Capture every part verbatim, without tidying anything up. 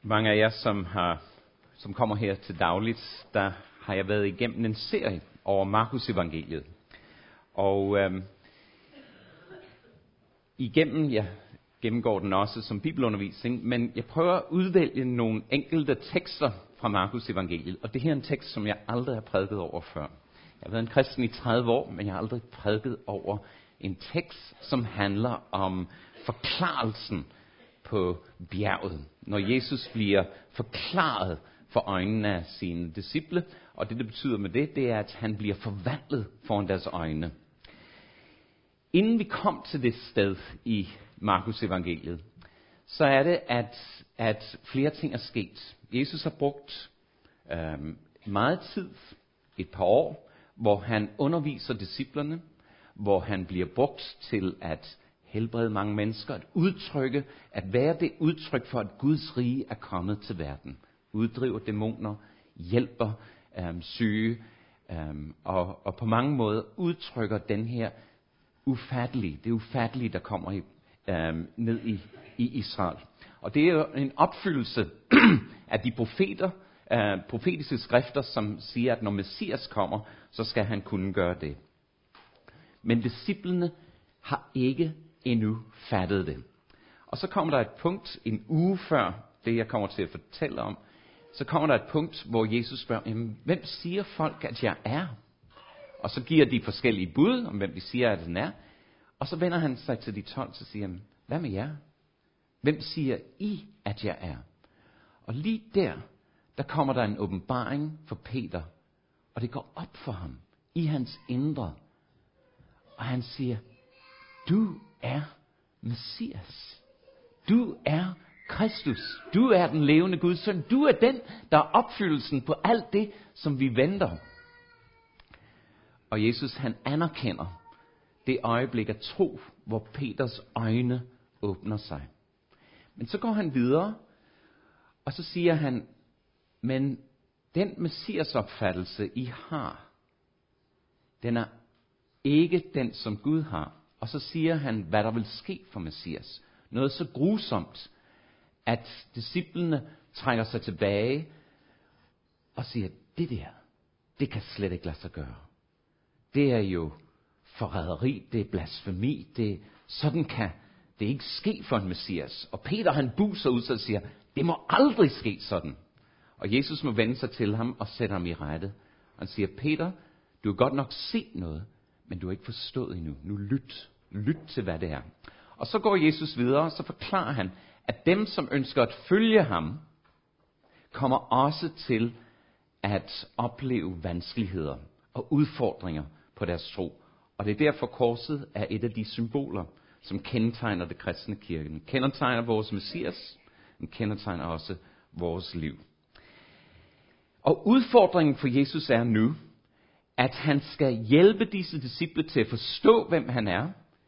Mange af jer, som, har, som kommer her til dagligt, der har jeg været igennem en serie over Markus evangeliet. Og øhm, igennem, jeg gennemgår den også som bibelundervisning, men jeg prøver at udvælge nogle enkelte tekster fra Markus evangeliet. Og det her er en tekst, som jeg aldrig har prædiket over før. Jeg har været en kristen i tredive år, men jeg har aldrig prædiket over en tekst, som handler om forklarelsen på bjerget. Når Jesus bliver forklaret for øjnene af sine disciple, og det, det betyder med det, det er, at han bliver forvandlet foran deres øjne. Inden vi kom til det sted i Markus evangeliet, så er det, at, at flere ting er sket. Jesus har brugt øhm, meget tid, et par år, hvor han underviser disciplerne, hvor han bliver brugt til at helbrede mange mennesker, at udtrykke, at være det udtryk for, at Guds rige er kommet til verden. Uddriver dæmoner, hjælper øhm, syge, øhm, og, og på mange måder udtrykker den her ufattelige, det ufattelige, der kommer i, øhm, ned i, i Israel. Og det er jo en opfyldelse af de profeter, øh, profetiske skrifter, som siger, at når Messias kommer, så skal han kunne gøre det. Men disciplene har ikke endnu fattet det. Og så kommer der et punkt, en uge før det, jeg kommer til at fortælle om, så kommer der et punkt, hvor Jesus spørger, jamen, hvem siger folk, at jeg er? Og så giver de forskellige bud om, hvem de siger, at den er. Og så vender han sig til de tolv og siger, hvad med jer? Hvem siger I, at jeg er? Og lige der, der kommer der en åbenbaring for Peter. Og det går op for ham i hans indre. Og han siger, du er Messias. Du er Kristus. Du er den levende Guds søn. Du er den, der er opfyldelsen på alt det, som vi venter. Og Jesus, han anerkender det øjeblik af tro, hvor Peters øjne åbner sig. Men så går han videre, og så siger han, men den Messias opfattelse, I har, den er ikke den, som Gud har. Og så siger han, hvad der vil ske for Messias. Noget så grusomt, at disciplene trænger sig tilbage og siger, det der, det kan slet ikke lade sig gøre. Det er jo forræderi, det er blasfemi, det, sådan kan det ikke ske for en Messias. Og Peter, han buser ud og siger, det må aldrig ske sådan. Og Jesus må vende sig til ham og sætte ham i rette. Han siger, Peter, du har godt nok set noget, men du har ikke forstået endnu. Nu lyt. Lyt til, hvad det er. Og så går Jesus videre, og så forklarer han, at dem, som ønsker at følge ham, kommer også til at opleve vanskeligheder og udfordringer på deres tro. Og det er derfor korset er et af de symboler, som kendetegner det kristne kirke. Den kendetegner vores Messias, den kendetegner også vores liv. Og udfordringen for Jesus er nu, at han skal hjælpe disse disciple til at forstå, hvem han er,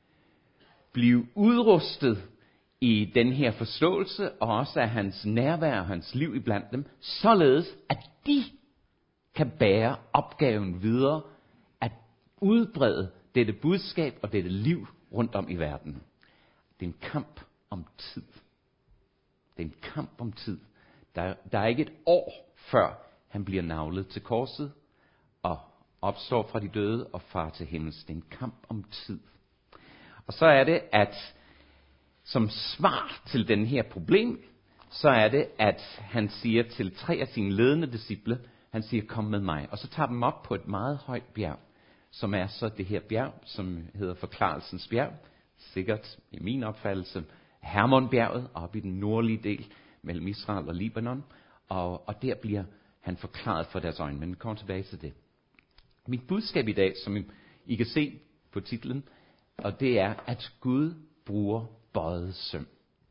blive udrustet i den her forståelse, og også af hans nærvær og hans liv iblandt dem, således at de kan bære opgaven videre, at udbrede dette budskab og dette liv rundt om i verden. Det er en kamp om tid. Det er en kamp om tid. Der, der er ikke et år før han bliver naglet til korset og opstår fra de døde og far til himmels. Det er en kamp om tid. Og så er det, at som svar til den her problem, så er det, at han siger til tre af sine ledende disciple, han siger, kom med mig. Og så tager dem op på et meget højt bjerg, som er så det her bjerg, som hedder Forklarelsens bjerg. Sikkert i min opfattelse Hermonbjerget, oppe i den nordlige del mellem Israel og Libanon. Og, og der bliver han forklaret for deres øjne, men vi kommer tilbage til det. Mit budskab i dag, som I, I kan se på titlen, og det er, at Gud bruger bøjet søm.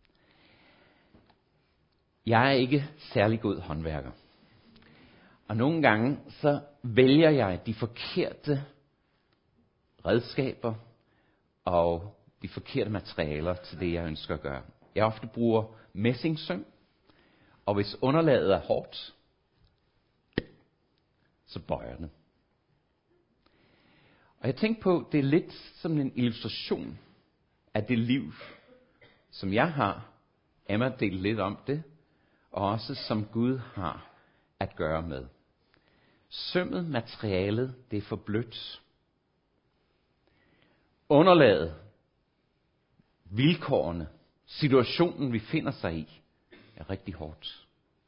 Jeg er ikke særlig god håndværker. Og nogle gange, så vælger jeg de forkerte redskaber og de forkerte materialer til det, jeg ønsker at gøre. Jeg ofte bruger messingsøm, og hvis underlaget er hårdt, så bøjer det. Og jeg tænkte på, det er lidt som en illustration af det liv, som jeg har. Emma delte lidt om det. og også som Gud har at gøre med. Sømmet, materialet, det er for blødt. Underlaget, vilkårene, situationen vi finder sig i, er rigtig hårdt.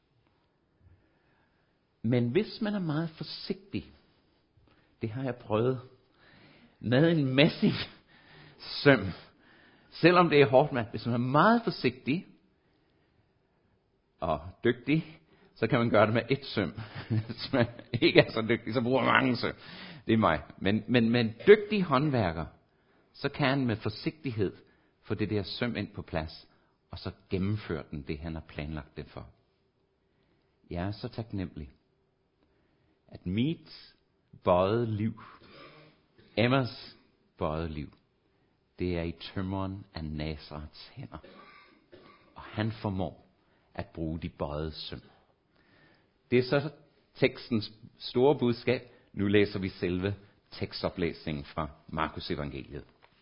Men hvis man er meget forsigtig, det har jeg prøvet, med en messing søm, selvom det er hårdt, man, hvis man er meget forsigtig og dygtig, så kan man gøre det med et søm. Hvis man ikke er så dygtig, så bruger man mange søm. Det er mig. Men, men med en dygtig håndværker, så kan han med forsigtighed få det der søm ind på plads, og så gennemføre den, det han har planlagt det for. Jeg er så taknemmelig, at mit bøjede liv, Emmas bøjede liv, det er i tømmeren af Nazarets hænder. Og han formår at bruge de bøjede søm. Det er så tekstens store budskab. Nu læser vi selve tekstoplæsningen fra Markus evangeliet.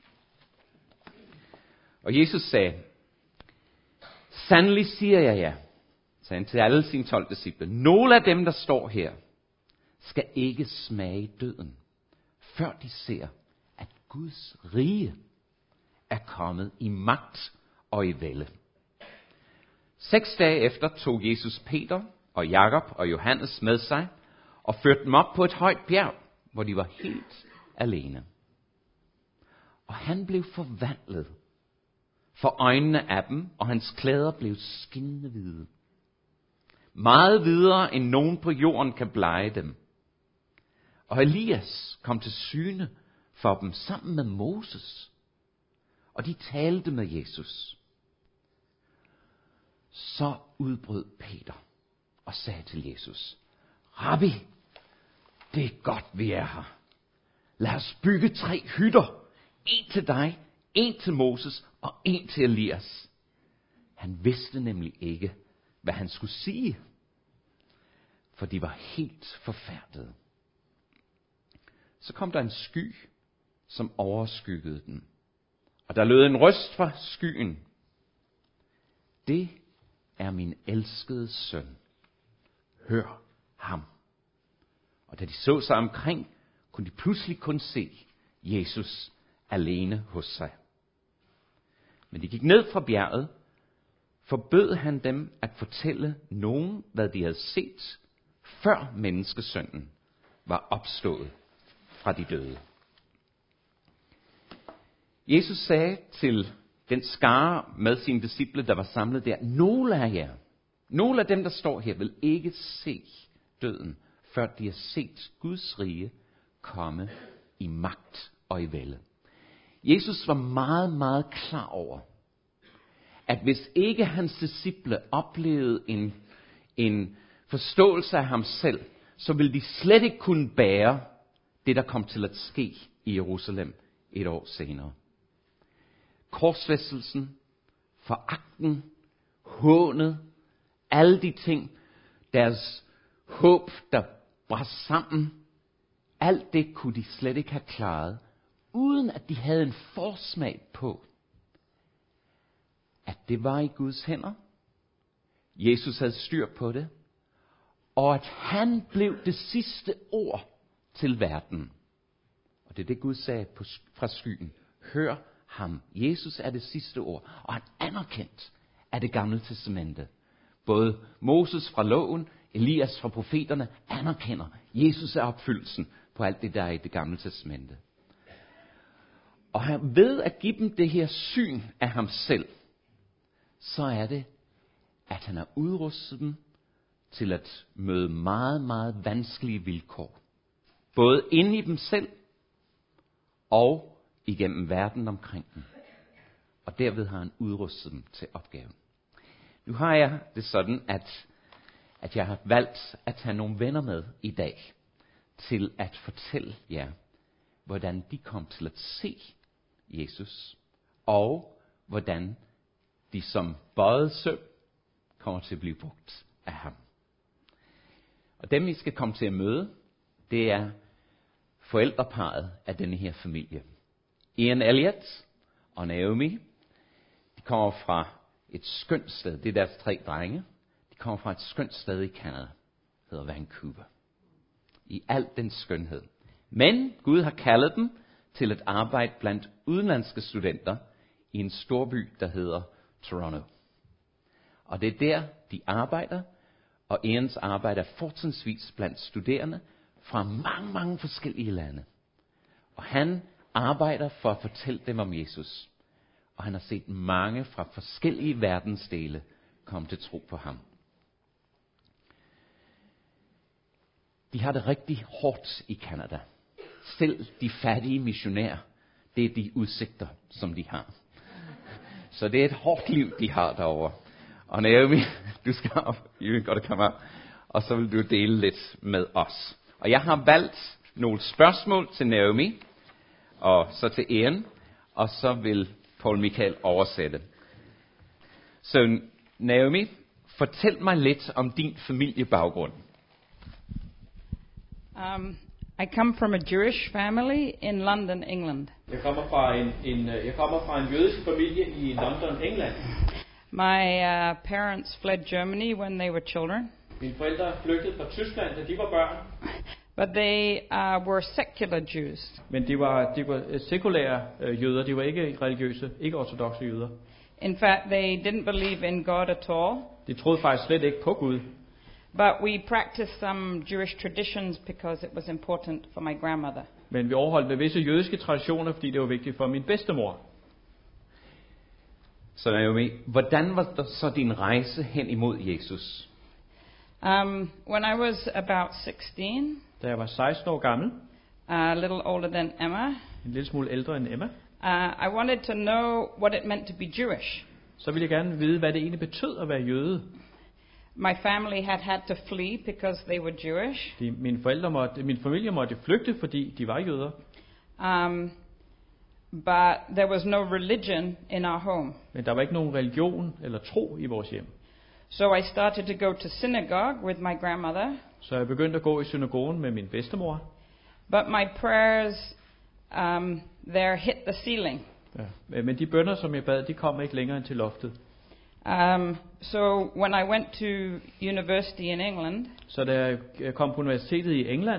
Og Jesus sagde, sandelig siger jeg jer, sagde han til alle sine tolv disciple, nogle af dem, der står her, skal ikke smage døden, før de ser, at Guds rige er kommet i magt og i vælde. Seks dage efter tog Jesus Peter og Jakob og Johannes med sig og førte dem op på et højt bjerg, hvor de var helt alene. Og han blev forvandlet for øjnene af dem, og hans klæder blev skinnende hvide. Meget hvidere end nogen på jorden kan blege dem. Og Elias kom til syne for dem sammen med Moses, og de talte med Jesus. Så udbrød Peter og sagde til Jesus, Rabbi, det er godt, vi er her. Lad os bygge tre hytter. En til dig, en til Moses og en til Elias. Han vidste nemlig ikke, hvad han skulle sige, for de var helt forfærdede. Så kom der en sky, som overskyggede dem. Og der lød en røst fra skyen. Det er min elskede søn. Hør ham. Og da de så sig omkring, kunne de pludselig kun se Jesus alene hos sig. Men de gik ned fra bjerget, forbød han dem at fortælle nogen, hvad de havde set, før menneskesønnen var opstået fra de døde. Jesus sagde til den skare med sine disciple, der var samlet der, nogle af jer, nogle af dem, der står her, vil ikke se døden, før de har set Guds rige komme i magt og i vælde. Jesus var meget, meget klar over, at hvis ikke hans disciple oplevede en, en forståelse af ham selv, så ville de slet ikke kunne bære det, der kom til at ske i Jerusalem et år senere. Korsfæstelsen, foragten, hånet, alle de ting, deres håb, der brast sammen, alt det kunne de slet ikke have klaret, uden at de havde en forsmag på, at det var i Guds hænder. Jesus havde styr på det, og at han blev det sidste ord til verden. Og det er det Gud sagde på, fra skyen. Hør ham. Jesus er det sidste ord, og han anerkendt af det gamle testamente. Både Moses fra loven, Elias fra profeterne anerkender, Jesus er opfyldelsen på alt det, der er i det gamle testamente. Og han ved at give dem det her syn af ham selv, så er det, at han har udrustet dem til at møde meget, meget vanskelige vilkår. Både inde i dem selv og igennem verden omkring dem. Og derved har han udrustet dem til opgaven. Nu har jeg det sådan, at, at jeg har valgt at have nogle venner med i dag, til at fortælle jer, hvordan de kom til at se Jesus, og hvordan de som bøjet søm kommer til at blive brugt af ham. Og dem, I skal komme til at møde, det er forældreparret af denne her familie. Ian Elliot og Naomi, de kommer fra et skønt sted. Det er deres tre drenge. De kommer fra et skønt sted i Canada, hedder Vancouver. I al den skønhed. Men Gud har kaldet dem til at arbejde blandt udenlandske studenter i en storby, der hedder Toronto. Og det er der, de arbejder, og Ians arbejde er fortrinsvis blandt studerende fra mange, mange forskellige lande. Og han arbejder for at fortælle dem om Jesus. Og han har set mange fra forskellige verdensdele komme til tro på ham. De har det rigtig hårdt i Canada. Selv de fattige missionærer, det er de udsigter, som de har. Så det er et hårdt liv, de har derovre. Og Naomi, du skal op, you gotta come up, og så vil du dele lidt med os. Og jeg har valgt nogle spørgsmål til Naomi, og så til Ian, og så vil Paul Michael oversætte. Så Naomi, fortæl mig lidt om din familiebaggrund. Um, I come from a Jewish family in London, England. Jeg kommer fra en, en jeg kommer fra en jødisk familie i London, England. My uh, parents fled Germany when they were children, Mine forældre flygtede fra Tyskland, da de var børn. but they uh, were secular Jews. Men de var de var sekulære øh, jøder, de var ikke religiøse, ikke ortodokse jøder. In fact, they didn't believe in God at all, De troede faktisk slet ikke på Gud. but we practiced some Jewish traditions because it was important for my grandmother. Men vi overholdt visse jødiske traditioner, fordi det var vigtigt for min bedstemor. Så Naomi, hvordan var der så din rejse hen imod Jesus? Um, when I was about sixteen, Da jeg var seksten år gammel, a little older than Emma, en lille smule ældre end Emma, uh, I wanted to know what it meant to be Jewish. så ville jeg gerne vide, hvad det egentlig betød at være jøde. My family had had to flee because they were Jewish. De, mine forældre måtte, min familie måtte flygte, fordi de var jøder. Um, but there was no religion in our home. Men der var ikke nogen religion eller tro i vores hjem. So I started to go to synagogue with my grandmother. Så jeg begyndte at gå i synagogen med min bedstemor. But my prayers um, there hit the ceiling. Ja. Men de bønner, som jeg bad, de kom ikke længere end til loftet. Um, so when I went to university in England, Så da jeg kom på universitetet i England,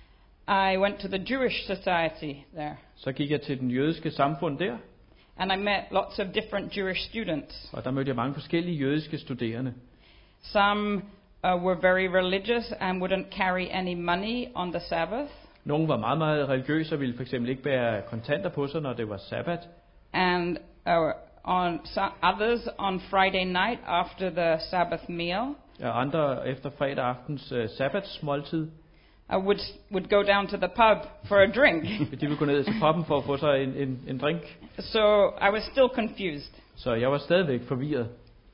I went to the Jewish society there. så gik jeg til den jødiske samfund der. And I met lots of different Jewish students. Og der mødte jeg mange forskellige jødiske studerende. Some uh, were very religious and wouldn't carry any money on the Sabbath. Nogle var meget, meget religiøse og ville for eksempel ikke bære kontanter på sig, når det var sabbat. And uh, on so- others on Friday night after the Sabbath meal, Og andre efter fredag aftens uh, sabbatsmåltid, I would would go down to the pub for a drink. de ville gå ned til puben for at få sig en, en, en drink. So I was still confused. Så jeg var stadigvæk forvirret.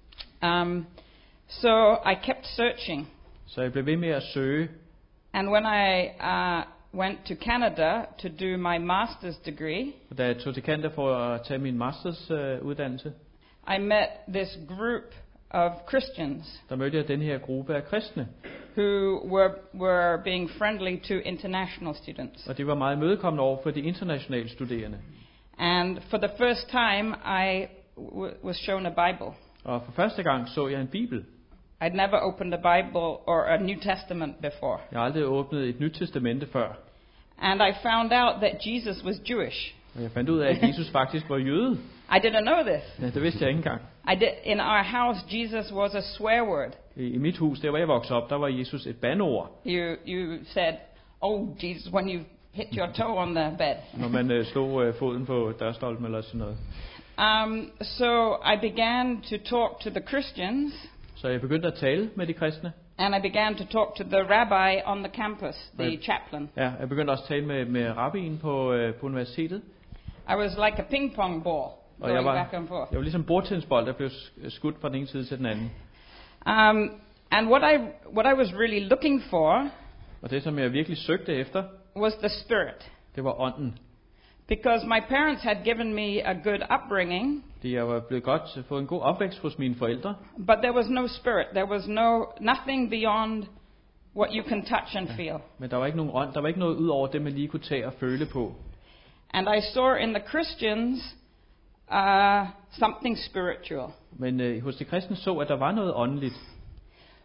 Um, so I kept searching. Så jeg blev ved med at søge. And when I uh, went to Canada to do my master's degree, Og da jeg tog til Canada for at tage min masters uh, uddannelse, I met this group of Christians der mødte jeg den her gruppe af kristne. who were were being friendly to international students. Og de var meget imødekommende over for de internationale studerende. And for the first time, I w- was shown a Bible. Og for første gang så jeg en bibel. I'd never opened a Bible or a New Testament before. Jeg har aldrig åbnet et nyt testamente før. And I found out that Jesus was Jewish. Og jeg fandt ud af, at Jesus faktisk var jøde. I didn't know this. Ja, det vidste jeg ikke engang. I did, in our house, Jesus was a swear word. I, I mit hus, der hvor jeg voksede op, der var Jesus et bandeord. You you said, "Oh, Jesus," when you hit your toe on the bed. Når man øh, slog øh, foden på dørstolpen eller sådan noget. Um, so I began to talk to the Christians, Så jeg begyndte at tale med de kristne. and I began to talk to the rabbi on the campus, the Right. chaplain. Ja, jeg begyndte også at tale med, med rabbien på, øh, på universitetet. I was like a ping pong ball Og jeg going var, back and forth. jeg var ligesom bordtennisbold, der blev sk- skudt fra den ene side til den anden. Um, and what I what I was really looking for Og det, som jeg virkelig søgte efter, was the Spirit, det var ånden. because my parents had given me a good upbringing, Fordi jeg var blevet godt fået en god opvækst hos mine forældre. but there was no Spirit. There was no nothing beyond what you can touch and feel. Men der var ikke nogen ånd. Der var ikke noget ud over det, man lige kunne tage og føle på. And I saw in the Christians uh, something spiritual. Men øh, hos de kristne så, at der var noget åndeligt.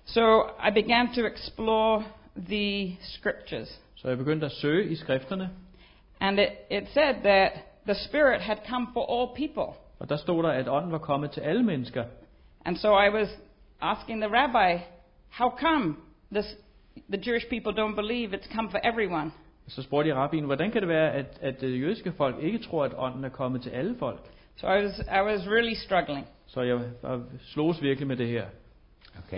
So I began to explore the scriptures. Så jeg begyndte at søge i skrifterne, And it, it said that the Spirit had come for all people. og der stod der, at ånden var kommet til alle mennesker. And so I was asking the rabbi, how come this, the Jewish people don't believe it's come for everyone? Så spurgte jeg rabbinen, hvordan kan det være, at, at det jødiske folk ikke tror, at ånden er kommet til alle folk? So I was, I was really struggling. Så jeg var slogs virkelig med det her. Okay.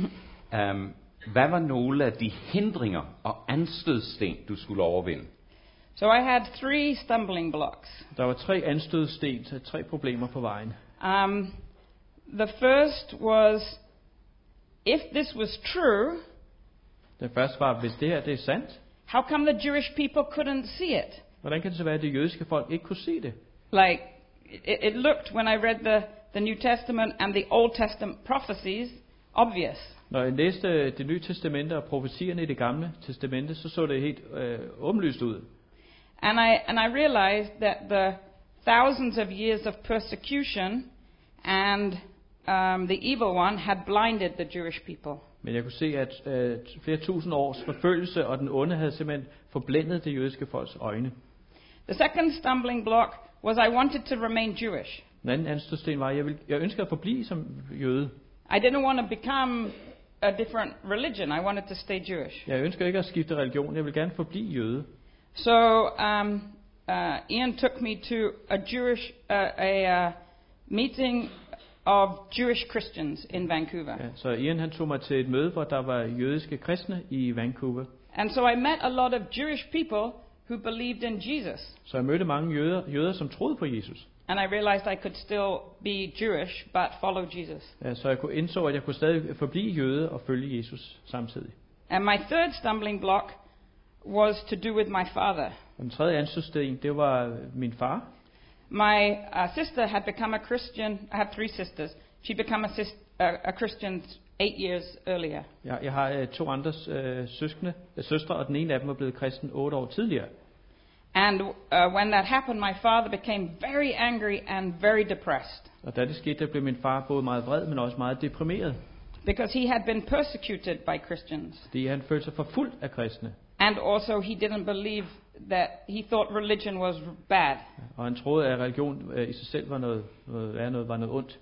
Um, hvad var nogle af de hindringer og anstødsten, du skulle overvinde? So I had three stumbling blocks. Der var tre anstødsten, så tre problemer på vejen. Um, the first was, if this was true, Den første var, hvis det her det er sandt, how come the Jewish people couldn't see it? hvordan kan det så være, at det jødiske folk ikke kunne se det? Like, it, it looked, when I read the, the New Testament and the Old Testament prophecies, obvious. Når jeg læste det nye testamente og profetierne i det gamle testamente, så så det helt øh, åbenlyst ud. And I, and I realized that the thousands of years of persecution and um, the evil one had blinded the Jewish people. Men jeg kunne se, at øh, flere tusind års forfølgelse og den onde havde simpelthen forblændet det jødiske folks øjne. The second stumbling block was I wanted to remain Jewish. Den anden anstødsten var, at jeg, ville, jeg ønsker at forblive som jøde. I didn't want to become a different religion. I wanted to stay Jewish. Jeg ønsker ikke at skifte religion, jeg vil gerne forblive jøde. So um, uh, Ian took me to a Jewish uh, a uh, meeting of Jewish Christians in Vancouver. Ja, så Ian han tog mig til et møde, hvor der var jødiske kristne i Vancouver. And so I met a lot of Jewish people who believed in Jesus. Så jeg mødte mange jøder, jøder som troede på Jesus. And I realized I could still be Jewish but follow Jesus. Ja, så jeg kunne indså, at jeg kunne stadig forblive jøde og følge Jesus samtidig. And my third stumbling block was to do with my father. Og den tredje anstødsten, det var min far. My uh, sister had become a Christian. I have three sisters. She became a, sis- uh, a Christian eight years earlier. Jeg, jeg har øh, to andre øh, søskende, øh, søstre, og den ene af dem var blevet kristen otte år tidligere. And uh, when that happened, my father became very angry and very depressed Og da det skete, der blev min far både meget vred, men også meget deprimeret. because he had been persecuted by Christians. Fordi han følte sig forfulgt af kristne. And also he didn't believe that, he thought religion was bad. Og han troede, at religion øh, i sig selv var noget, noget, var noget, var noget ondt.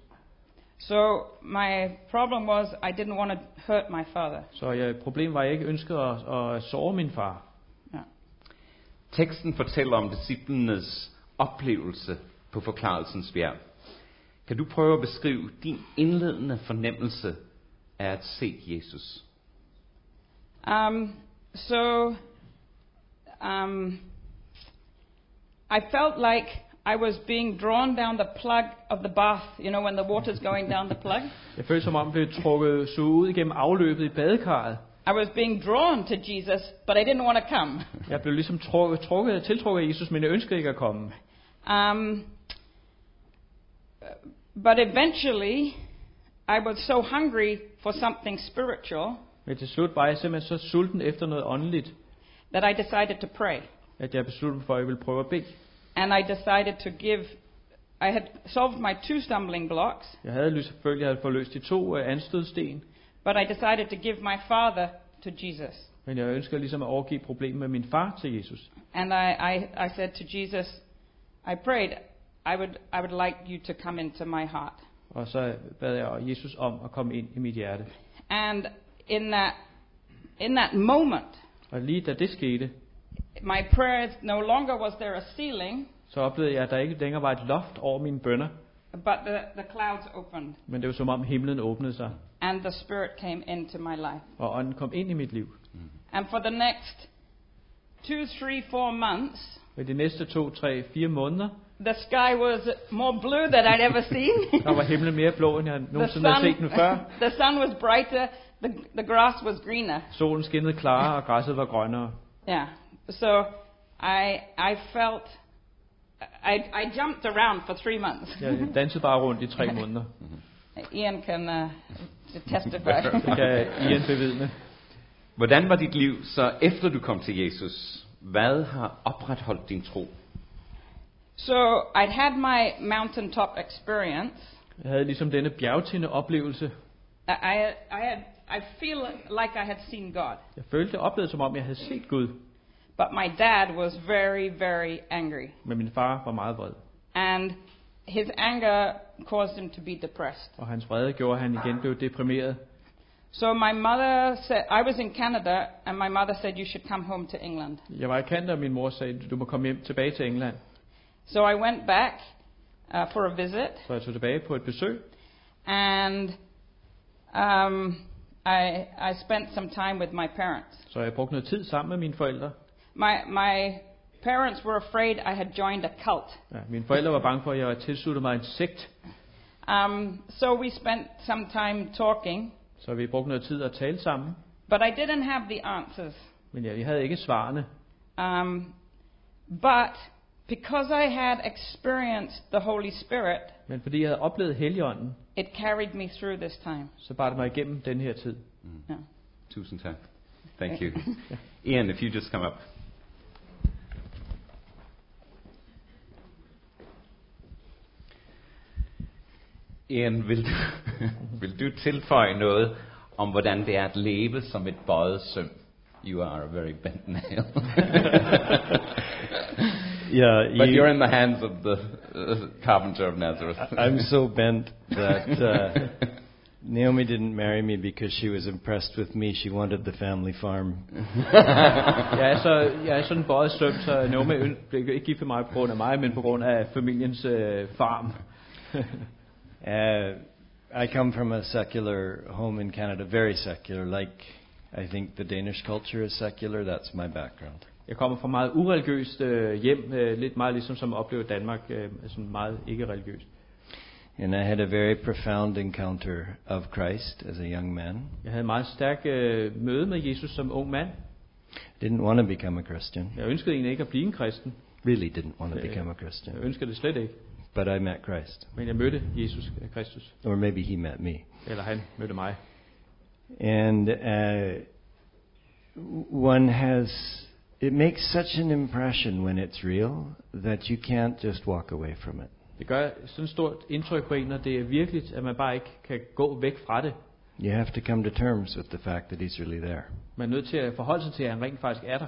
So my problem was I didn't want to hurt my father. Så ja, problemet var, at jeg ikke ønskede at, at såre min far. Yeah. Teksten fortæller om disciplenes oplevelse på forklarelsens bjerg. Kan du prøve at beskrive din indledende fornemmelse af at se Jesus? Um, so um, I felt like I was being drawn down the plug of the bath, you know, when the water's going down the plug. Jeg følte som om, jeg blev trukket suget ud igennem afløbet i badekarret. I was being drawn to Jesus, but I didn't want to come. Jeg blev ligesom trukket, trukket, tiltrukket af Jesus, men jeg ønskede ikke at komme. Um, but eventually, I was so hungry for something spiritual Men til slut var jeg simpelthen så sulten efter noget åndeligt, that I decided to pray. at jeg besluttede mig for, at jeg ville prøve at bede. And I decided to give, I had solved my two stumbling blocks, Jeg havde selvfølgelig havde forløst de to uh, anstødsten, but I decided to give my father to Jesus. men jeg ønsker ligesom at overgive problemet med min far til Jesus. And I, I, I said to Jesus, I prayed, I would, I would like you to come into my heart. Og så bad jeg Jesus om at komme ind i mit hjerte. And in that, in that moment, Og lige da det skete, my prayers, no longer was there a ceiling, så oplevede jeg, at der ikke længere var et loft over mine bønner, but the, the clouds opened men det var som om himlen åbnede sig, and the Spirit came into my life. og ånden kom ind i mit liv. And for the next two, three, four months, Og i de næste to, tre, fire måneder, the sky was more blue than I'd ever seen. der var himlen mere blå, end jeg the, nogensinde havde set den før. the sun was brighter, the, the grass was greener. Solen skinnede klarere, og græsset var grønnere. Yeah. So I I felt I I jumped around for three months. Jeg dansede bare rundt i tre måneder. Ian can uh, testify. Det kan Ian bevidne. Hvordan var dit liv så efter du kom til Jesus? Hvad har opretholdt din tro? So I'd had my mountaintop experience. Jeg havde ligesom denne bjergtinde oplevelse. I I had, I had I feel like I had seen God. Jeg følte det oplevede som om jeg havde set Gud, But my dad was very, very angry. men min far var meget vred. And his anger caused him to be depressed. Og hans vrede gjorde, at han igen blev deprimeret. So my mother said, I was in Canada, and my mother said, you should come home to England. Jeg var i Canada, og min mor sagde, du må komme hjem tilbage til England. So I went back uh, for a visit, Så jeg tog tilbage på et besøg, and um, I, I spent some time with my parents. så jeg brugte noget tid sammen med mine forældre. My, my parents were afraid I had joined a cult. Ja, mine forældre var bange for, at jeg havde tilsluttet mig en sekt, Um, so we spent some time talking, så vi brugte noget tid at tale sammen. but I didn't have the answers. Men ja, jeg havde ikke svarene. Um, but because I had experienced the Holy Spirit, Men fordi jeg havde oplevet Helligånden, it carried me through this time. så bar det mig igennem den her tid. Yeah. Tusind tak. Thank you. Ian, if you just come up. Ian, vil du, vil du tilføje noget om, hvordan det er at leve som et bøjet søm? You are a very bent nail. Yeah, But you- you're in the hands of the uh, carpenter of Nazareth. I'm so bent that uh, Naomi didn't marry me because she was impressed with me. She wanted the family farm. Jeg er, så, jeg er sådan en bøjet søm, så Naomi øn- blev ikke gift med mig på grund af mig, men på grund af familiens øh, farm. Uh, I come from a secular home in Canada, very secular, like I think the Danish culture is secular. That's my background. Jeg kommer fra meget ureligiøst øh, hjem, øh, lidt meget ligesom som oplever Danmark, øh, sådan meget ikke-religiøst. And I had a very profound encounter of Christ as a young man. Jeg havde en meget stærk øh, møde med Jesus som ung mand. Didn't want to become a Christian. Jeg ønskede egentlig ikke at blive en kristen. Really didn't want to Yeah. become a Jeg Christian. ønskede det slet ikke. But I met Christ. Men jeg mødte Jesus øh, Kristus. Or maybe he met me. Eller han mødte mig. And uh, one has, it makes such an impression when it's real that you can't just walk away from it. Det gør sådan et stort indtryk på en, når det er virkeligt, at man bare ikke kan gå væk fra det. You have to come to terms with the fact that he's really there. Man er nødt til at forholde sig til, at han rent faktisk er der.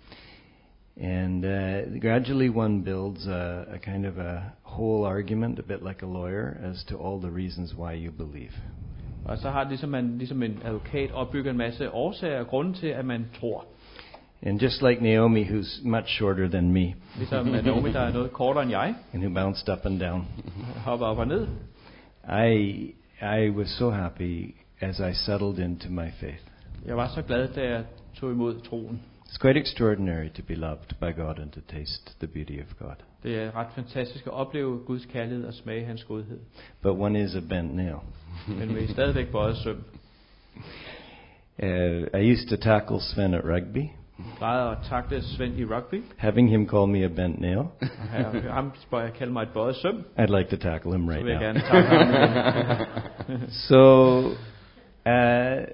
And uh, gradually one builds a, a kind of a whole argument, a bit like a lawyer, as to all the reasons why you believe. Og så har det ligesom, man, ligesom en advokat opbygger en masse årsager og grunde til, at man tror. And just like Naomi, who's much shorter than me, Ligesom Naomi, der er noget kortere end jeg, and who bounced up and down, hopper op og ned. I I was so happy as I settled into my faith. Jeg var så glad, da jeg tog imod troen. It's quite extraordinary to be loved by God and to taste the beauty of God. Det er ret fantastisk at opleve Guds kærlighed og smage hans godhed. But one is a bent nail. Men vi er stadigvæk bøjet søm. Uh, I used to tackle Sven at rugby, Jeg plejede at takle Svend i rugby. having him call me a bent nail. Og her- ham spørger jeg kalde mig et bøjet søm. I'd like to tackle him Så right vil jeg now. gerne takle ham. So, uh,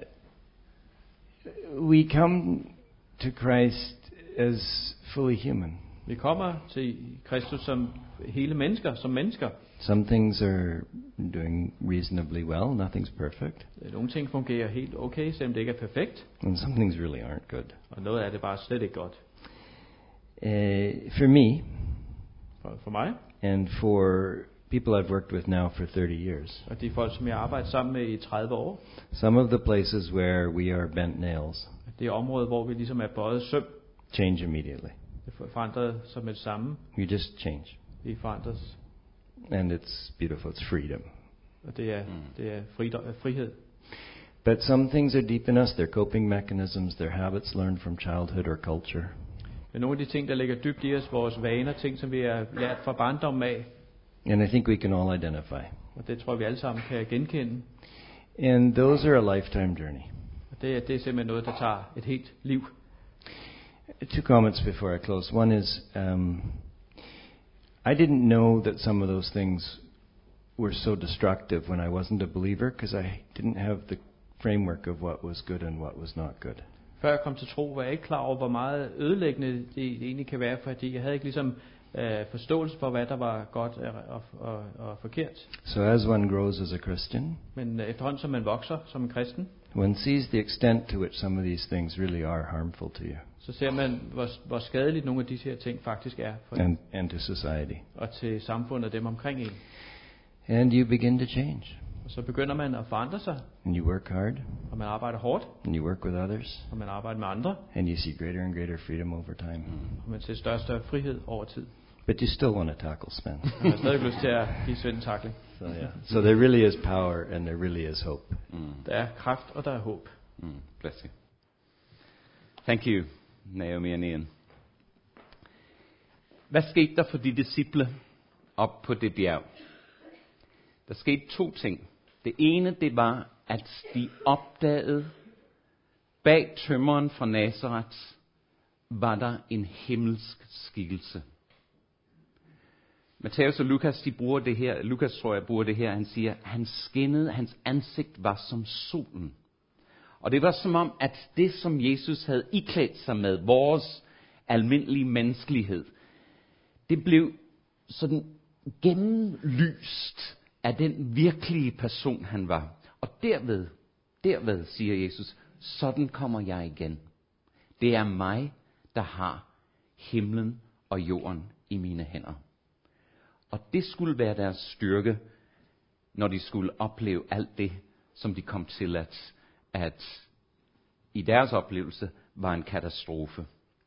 we come to Christ as fully human. Vi kommer til Kristus som hele mennesker, som mennesker. Some things are doing reasonably well, nothing's perfect, Nogle ting fungerer helt okay, selvom det ikke er perfekt. and some things really aren't good. Og noget af det bare slet ikke godt. Uh, for me, For, for mig, and for people I've worked with now for thirty years, og de folk, som jeg har arbejdet sammen med i tredive år, some of the places where we are bent nails det er områder, hvor vi ligesom er bøjet søm. change immediately. Det forandrer sig med det samme. You just change. Vi forandres, And it's beautiful, it's freedom. og det er, det er fridom, frihed. But some things are deep in us, they're coping mechanisms, they're habits learned from childhood or culture. Men nogle af de ting, der ligger dybt i os, vores vaner, ting, som vi har lært fra barndom af, And I think we can all identify. og det tror jeg, vi alle sammen kan genkende. And those are a lifetime journey. Og det, er- det er simpelthen noget, der tager et helt liv. Two comments before I close. One is, um, I didn't know that some of those things were so destructive when I wasn't a believer because I didn't have the framework of what was good and what was not good. Før jeg kom til tro, var jeg ikke klar over, hvor meget ødelæggende det egentlig kan være, fordi jeg havde ikke ligesom øh, forståelse for, hvad der var godt og, og, og, og forkert. So as one grows as a Christian, Men øh, efterhånden som man vokser som en kristen, one sees the extent to which some of these things really are harmful to you så ser man, hvor, hvor skadeligt nogle af disse her ting faktisk er for and, and to society. og til samfundet og dem omkring en. And you begin to change. Og så begynder man at forandre sig, And you work hard, og man arbejder hårdt, and you work with others, og man arbejder med andre, and you see greater and greater freedom over time. og man ser større og større frihed over tid. But you still want to tackle Sven. Man har stadig lyst til at give Svend en tackling. So yeah. So there really is power, and there really is hope. Mm. Der er kraft, og der er håb. Mm. Bless you. Thank you, Naomi and Ian. Hvad skete der for de disciple op på det bjerg? Der skete to ting. Det ene, det var, at de opdagede, bag tømmeren fra Nazareth, var der en himmelsk skikkelse. Matthæus og Lukas, de bruger det her, Lukas tror jeg bruger det her, han siger, han skinnede, hans ansigt var som solen. Og det var som om, at det som Jesus havde iklædt sig med, vores almindelige menneskelighed, det blev sådan gennemlyst af den virkelige person, han var. Og derved, derved, siger Jesus, sådan kommer jeg igen. Det er mig, der har himlen og jorden i mine hænder. Og det skulle være deres styrke, når de skulle opleve alt det, som de kom til at, at i deres oplevelse var en katastrofe.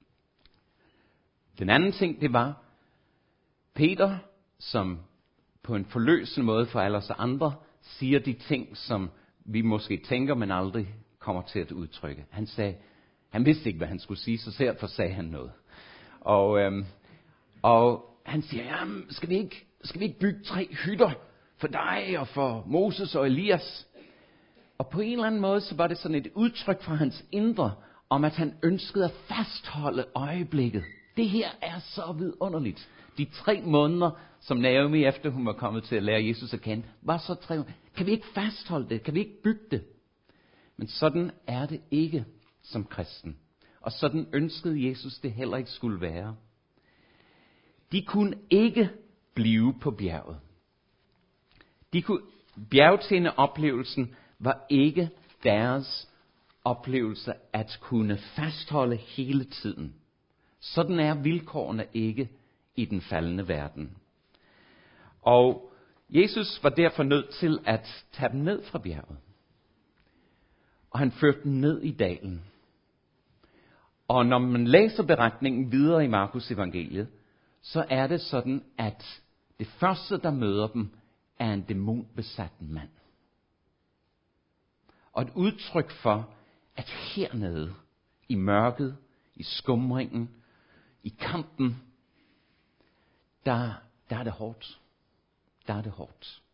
Den anden ting, det var Peter, som på en forløsende måde for alle os andre, siger de ting, som vi måske tænker, men aldrig kommer til at udtrykke. Han sagde, han vidste ikke, hvad han skulle sige, så derfor sagde han noget. Og, øhm, og han siger, jamen, skal vi ikke, skal vi ikke bygge tre hytter for dig og for Moses og Elias? Og på en eller anden måde, så var det sådan et udtryk fra hans indre, om at han ønskede at fastholde øjeblikket. Det her er så vidunderligt. De tre måneder, som Naomi, efter hun var kommet til at lære Jesus at kende, var så tre måneder. Kan vi ikke fastholde det? Kan vi ikke bygge det? Men sådan er det ikke som kristen. Og sådan ønskede Jesus det heller ikke skulle være. De kunne ikke blive på bjerget. De kunne, bjergtindeoplevelsen var ikke deres oplevelse at kunne fastholde hele tiden. Sådan er vilkårene ikke i den faldende verden. Og Jesus var derfor nødt til at tage dem ned fra bjerget. Og han førte dem ned i dalen. Og når man læser beretningen videre i Markus evangeliet, så er det sådan, at det første, der møder dem, er en dæmonbesat mand. Og et udtryk for, at hernede, i mørket, i skumringen, i kampen, der, der er det hårdt. Der er det hårdt.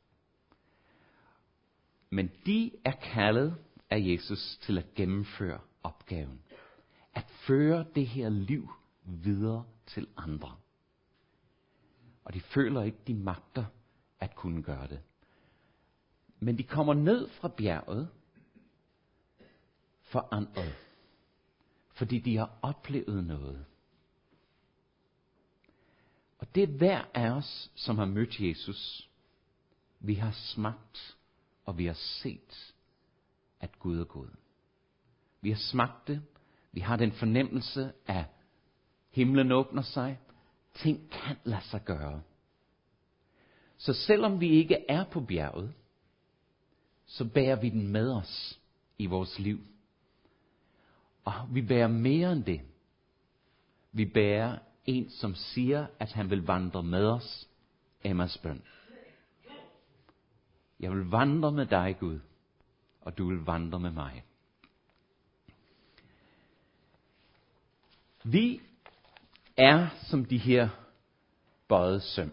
Men de er kaldet af Jesus til at gennemføre opgaven. At føre det her liv videre til andre. Og de føler ikke, de magter at kunne gøre det. Men de kommer ned fra bjerget forandret. Fordi de har oplevet noget. Og det er hver af os, som har mødt Jesus. Vi har smagt, og vi har set, at Gud er god. Vi har smagt det. Vi har den fornemmelse, at himlen åbner sig. Ting kan lade sig gøre. Så selvom vi ikke er på bjerget, så bærer vi den med os i vores liv. Og vi bærer mere end det. Vi bærer en, som siger, at han vil vandre med os. Emmas bøn. Jeg vil vandre med dig, Gud, og du vil vandre med mig. Vi er som de her bøjede søm.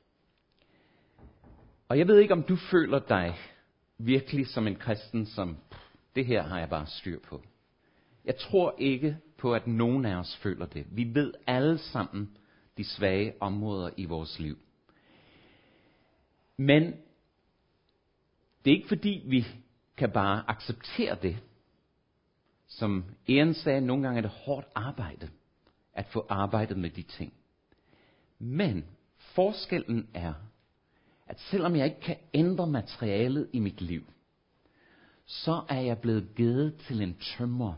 Og jeg ved ikke, om du føler dig virkelig som en kristen, som det her har jeg bare styr på. Jeg tror ikke på, at nogen af os føler det. Vi ved alle sammen de svage områder i vores liv. Men det er ikke fordi, vi kan bare acceptere det. Som Eren sagde, nogle gange er det hårdt arbejde at få arbejdet med de ting. Men forskellen er, at selvom jeg ikke kan ændre materialet i mit liv, så er jeg blevet givet til en tømrer,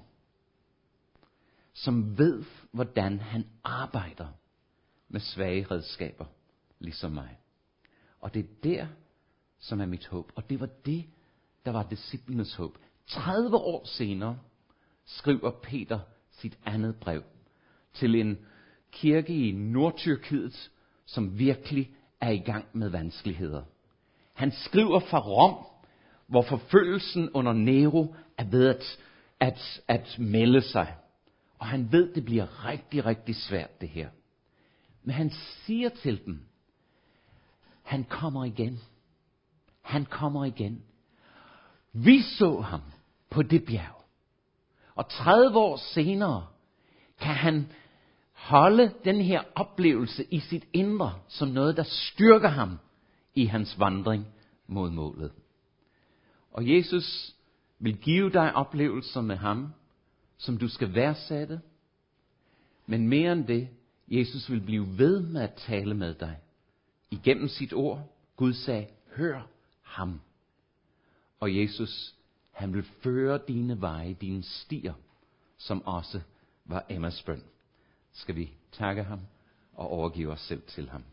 som ved, hvordan han arbejder med svage redskaber, ligesom mig. Og det er der, som er mit håb. Og det var det, der var disciplenes håb. tredive år senere skriver Peter sit andet brev til en kirke i Nordtyrkiet, som virkelig er i gang med vanskeligheder. Han skriver fra Rom, hvor forfølgelsen under Nero er ved at, at, at melde sig. Og han ved, det bliver rigtig, rigtig svært det her. Men han siger til dem, han kommer igen. Han kommer igen. Vi så ham på det bjerg. Og tredive år senere kan han holde den her oplevelse i sit indre som noget, der styrker ham i hans vandring mod målet. Og Jesus vil give dig oplevelser med ham, som du skal værdsætte. Men mere end det, Jesus vil blive ved med at tale med dig. Igennem sit ord, Gud sagde, hør ham. Og Jesus, han vil føre dine veje, dine stier, som også var Emmas bøn. Skal vi takke ham og overgive os selv til ham.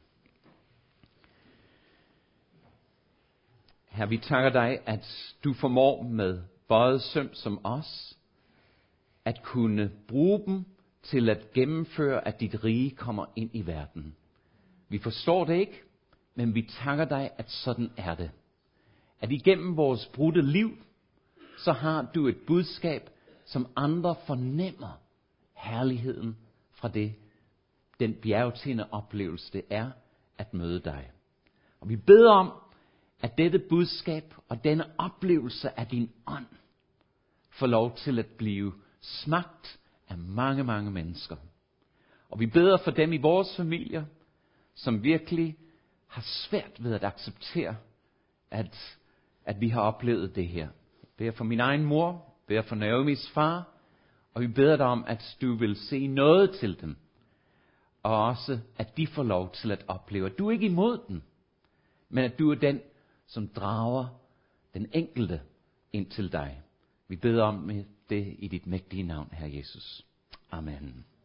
Herre, vi takker dig, at du formår med bøjet søm som os, at kunne bruge dem til at gennemføre, at dit rige kommer ind i verden. Vi forstår det ikke, men vi takker dig, at sådan er det. At igennem vores brudte liv, så har du et budskab, som andre fornemmer herligheden fra det, den bjergtagende oplevelse det er at møde dig. Og vi beder om, at dette budskab og denne oplevelse af din ånd får lov til at blive smagt af mange, mange mennesker. Og vi beder for dem i vores familier, som virkelig har svært ved at acceptere, at, at vi har oplevet det her. Vi beder for min egen mor, vi beder for Naomis far, og vi beder dig om, at du vil se noget til dem. Og også, at de får lov til at opleve, at du er ikke imod dem, men at du er den, som drager den enkelte ind til dig. Vi beder om det i dit mægtige navn, Herre Jesus. Amen.